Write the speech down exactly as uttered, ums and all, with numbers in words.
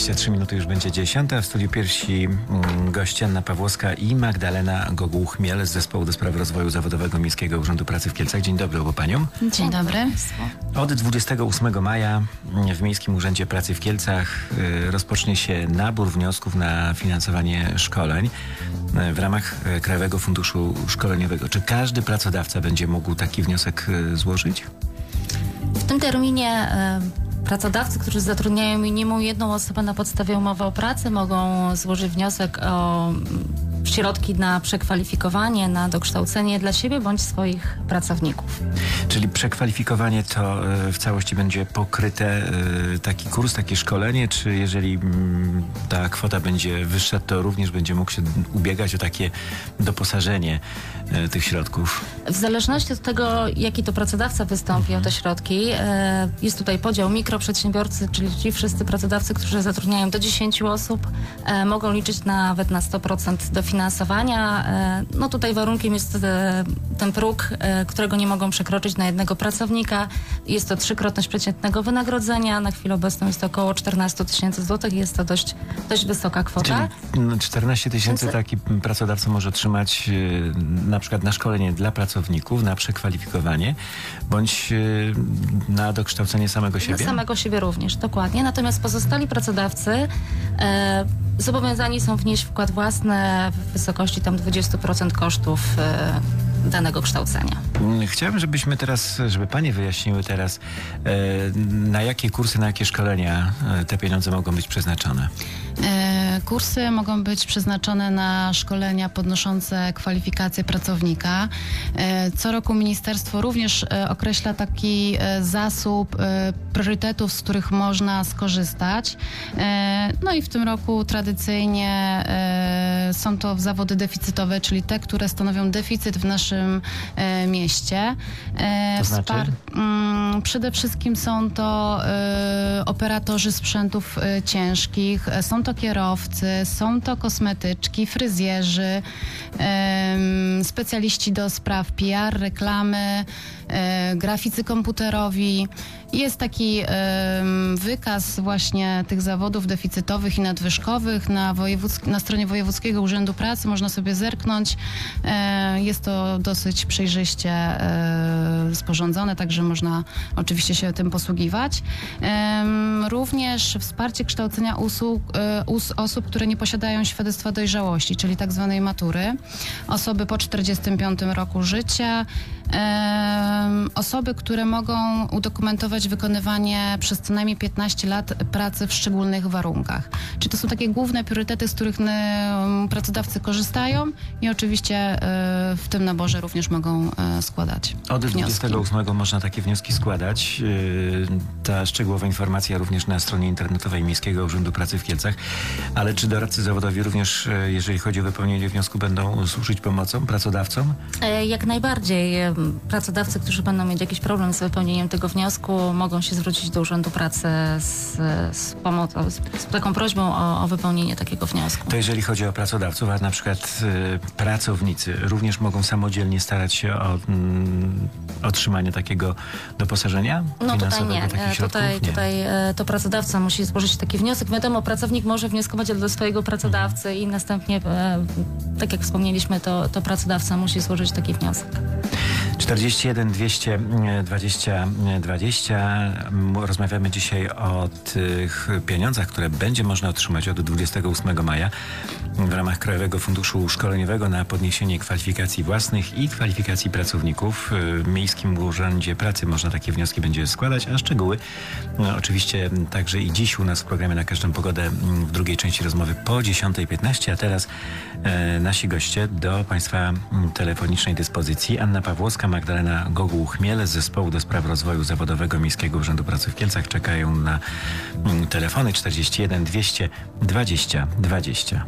dwadzieścia trzy minuty już będzie dziesiąta. W studiu pierwsi mm, goście Anna Pawłowska i Magdalena Goguł-Chmiel z Zespołu do Spraw Rozwoju Zawodowego Miejskiego Urzędu Pracy w Kielcach. Dzień dobry obu paniom. Dzień dobry. Od dwudziestego ósmego maja w Miejskim Urzędzie Pracy w Kielcach y, rozpocznie się nabór wniosków na finansowanie szkoleń y, w ramach y, Krajowego Funduszu Szkoleniowego. Czy każdy pracodawca będzie mógł taki wniosek y, złożyć? W tym terminie y, pracodawcy, którzy zatrudniają minimum jedną osobę na podstawie umowy o pracę, mogą złożyć wniosek o środki na przekwalifikowanie, na dokształcenie dla siebie bądź swoich pracowników. Czyli przekwalifikowanie to y, w całości będzie pokryte y, taki kurs, takie szkolenie, czy jeżeli mm, ta kwota będzie wyższa, to również będzie mógł się ubiegać o takie doposażenie y, tych środków? W zależności od tego, jaki to pracodawca wystąpi mhm. o te środki, y, jest tutaj podział mikroprzedsiębiorcy, czyli ci wszyscy pracodawcy, którzy zatrudniają do dziesięciu osób, y, mogą liczyć nawet na sto procent dofinansowania. No tutaj warunkiem jest ten próg, którego nie mogą przekroczyć na jednego pracownika. Jest to trzykrotność przeciętnego wynagrodzenia. Na chwilę obecną jest to około czternaście tysięcy złotych. Jest to dość, dość wysoka kwota. Czyli czternaście tysięcy taki pracodawca może otrzymać na przykład na szkolenie dla pracowników, na przekwalifikowanie, bądź na dokształcenie samego siebie? Na samego siebie również, dokładnie. Natomiast pozostali pracodawcy e, zobowiązani są wnieść wkład własny w wysokości tam dwadzieścia procent kosztów e, danego kształcenia. Chciałbym, żebyśmy teraz, żeby panie wyjaśniły teraz, e, na jakie kursy, na jakie szkolenia e, te pieniądze mogą być przeznaczone. E, kursy mogą być przeznaczone na szkolenia podnoszące kwalifikacje pracownika. E, co roku ministerstwo również e, określa taki e, zasób e, priorytetów, z których można skorzystać. E, no i w tym roku tradycyjnie e, są to zawody deficytowe, czyli te, które stanowią deficyt w naszym e, mieście. E, to znaczy? Wspar- m, przede wszystkim są to e, operatorzy sprzętów e, ciężkich, e, są to kierowcy, są to kosmetyczki, fryzjerzy, e, specjaliści do spraw P R, reklamy, e, graficy komputerowi. Jest taki e, wykaz właśnie tych zawodów deficytowych i nadwyżkowych na, wojewódzk- na stronie Wojewódzkiego Urzędu Pracy. Można sobie zerknąć. E, jest to dosyć przejrzyście e, sporządzone, także można oczywiście się tym posługiwać. E, również wsparcie kształcenia usług, e, us- osób, które nie posiadają świadectwa dojrzałości, czyli tak zwanej matury. Osoby po czterdziestym piątym roku życia. E, osoby, które mogą udokumentować wykonywanie przez co najmniej piętnaście lat pracy w szczególnych warunkach. Czy to są takie główne priorytety, z których um, pracodawcy korzystają i oczywiście e, w tym naborze również mogą e, składać Od wnioski. dwudziestego ósmego można takie wnioski składać. Yy, ta szczegółowa informacja również na stronie internetowej Miejskiego Urzędu Pracy w Kielcach. Ale czy doradcy zawodowi również, yy, jeżeli chodzi o wypełnienie wniosku, będą służyć pomocą pracodawcom? E, jak najbardziej. Pracodawcy, którzy będą mieć jakiś problem z wypełnieniem tego wniosku, mogą się zwrócić do Urzędu Pracy z, z, pomocą, z, z taką prośbą o, o wypełnienie takiego wniosku. To jeżeli chodzi o pracodawców, a na przykład y, pracownicy również mogą samodzielnie starać się o mm, otrzymanie takiego doposażenia No tutaj nie. Takich środków? Tutaj, nie. tutaj e, to pracodawca musi złożyć taki wniosek. Wiadomo, pracownik może wnioskować do swojego pracodawcy mhm. i następnie, e, tak jak wspomnieliśmy, to, to pracodawca musi złożyć taki wniosek. czterdzieści jeden dwieście dwadzieścia dwadzieścia. Rozmawiamy dzisiaj o tych pieniądzach, które będzie można otrzymać od dwudziestego ósmego maja w ramach Krajowego Funduszu Szkoleniowego na podniesienie kwalifikacji własnych i kwalifikacji pracowników. W Miejskim Urzędzie Pracy można takie wnioski będzie składać, a szczegóły no, oczywiście także i dziś u nas w programie Na Każdą Pogodę w drugiej części rozmowy po dziesiątej piętnaście, a teraz e, nasi goście do Państwa telefonicznej dyspozycji. Anna Pawłowska, Magdalena Goguł-Chmiel z Zespołu do Spraw Rozwoju Zawodowego Miejskiego Urzędu Pracy w Kielcach czekają na telefony czterdzieści jeden dwieście dwadzieścia dwadzieścia.